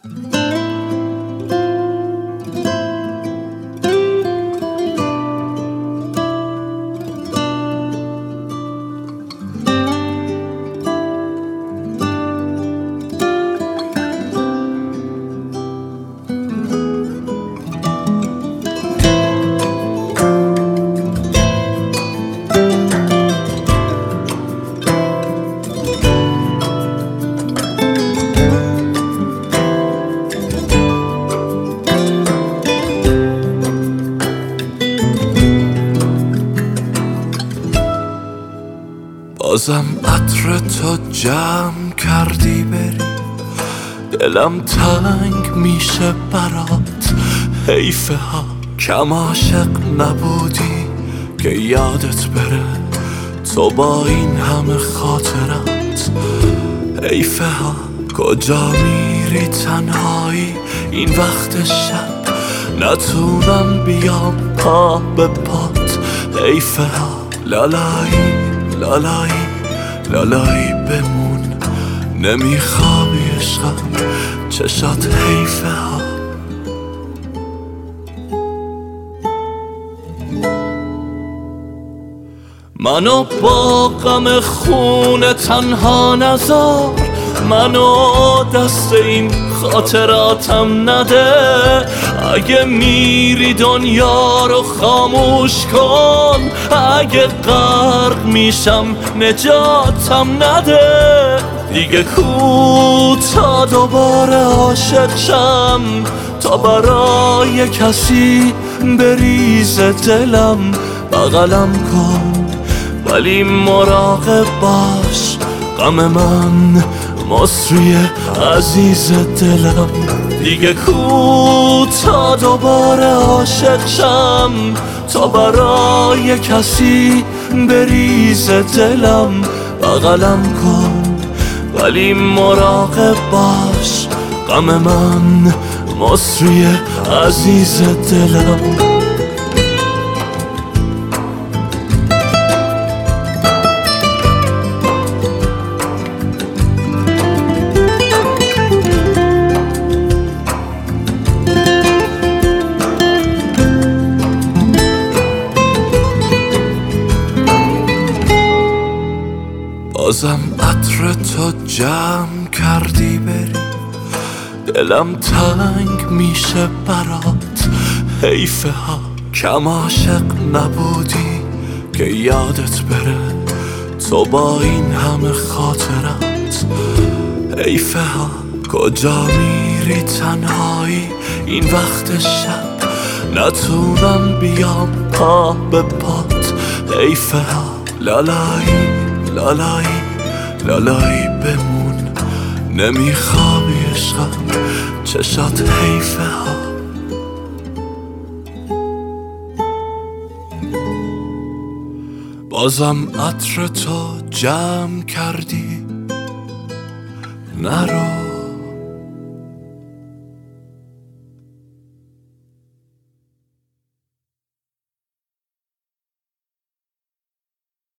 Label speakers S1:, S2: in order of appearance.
S1: بازم عطر تو جمع کردی بری، دلم تنگ میشه برات. حیفه ها کم عاشق نبودی که یادت بره تو با این همه خاطرات. حیفه ها کجا میری تنهایی این وقت شب، نتونم بیام پا به پات. حیفه ها لالایی لالایی لالایی بمون، نمیخوابی عشقم چشات. حیفه ها منو با غم خون تنها نذار، منو دست این خاطراتم نده. اگه میری دنیا رو خاموش کن، اگه غرق میشم نجاتم نده. دیگه کوتا دوباره عاشق شم تا برای کسی بریزه دلم. بغلم کن ولی مراقب باش، غم من مصری عزیز دلم. دیگه کوتا دوباره عاشق شم تا برای کسی بریزه دلم. بغلم کن ولی مراقب باش، غم من مصری عزیز دلم. بازم عطر تو جمع کردی بری، دلم تنگ میشه برات. حیفه ها کم عاشق نبودی که یادت بره تو با این همه خاطرات. حیفه ها کجا میری تنهایی این وقت شب، نتونم بیام پا به پات. حیفه ها لالایی لالایی لالایی بمون، نمیخوابی عشقم چشات. حیفه ها بازم عطر تو جمع کردی، نرو